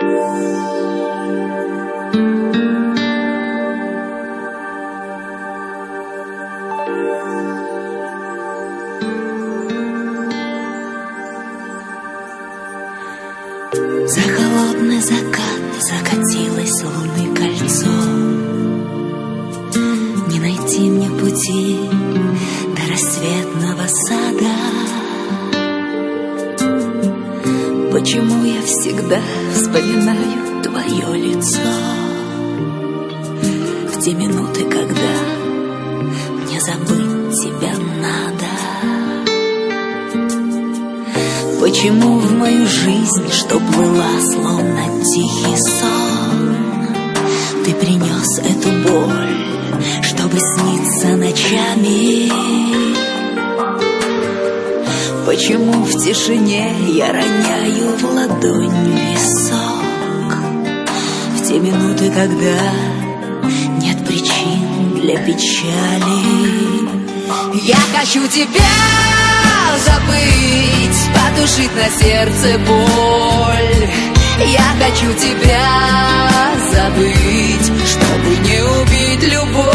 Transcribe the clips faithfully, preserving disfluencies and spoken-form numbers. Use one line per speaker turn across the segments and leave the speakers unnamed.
За холодный закат закатилось луны кольцо. Не найти мне пути до рассветного сада. Почему я всегда вспоминаю твое лицо в те минуты, когда мне забыть тебя надо? Почему в мою жизнь, что плыла словно тихий сон, ты принес эту боль, чтобы сниться ночами? Почему в тишине я роняю в ладонь висок в те минуты, когда нет причин для печали? Я хочу тебя забыть, потушить на сердце боль. Я хочу тебя забыть, чтобы не убить любовь.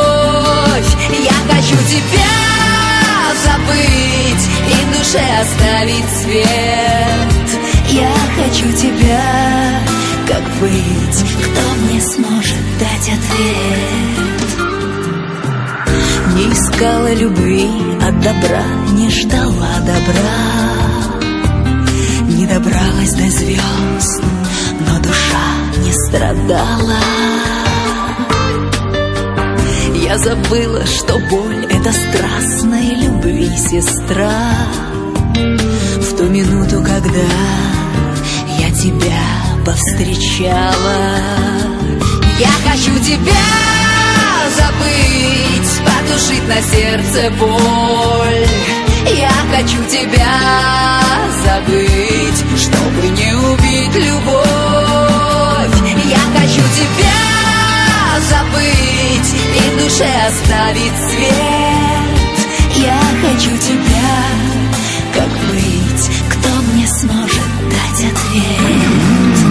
Я хочу тебя забыть и в душе оставить свет. Я хочу тебя, как быть, кто мне сможет дать ответ? Не искала любви от добра, не ждала добра, не добралась до звезд, но душа не страдала. Я забыла, что боль — это страстная любви сестра. В ту минуту, когда я тебя повстречала. Я хочу тебя забыть, потушить на сердце боль. Я хочу тебя забыть, чтобы не убить любовь. Я хочу тебя забыть и в душе оставить свет. Я хочу тебя, как быть, кто мне сможет дать ответ?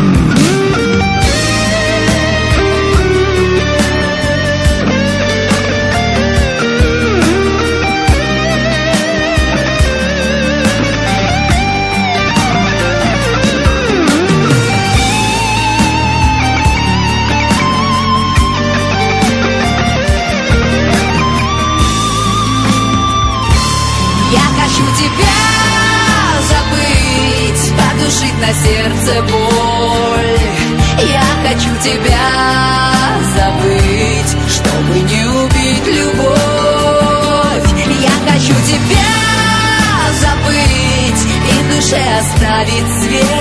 На сердце боль. Я хочу тебя забыть, чтобы не убить любовь. Я хочу тебя забыть и в душе оставить свет.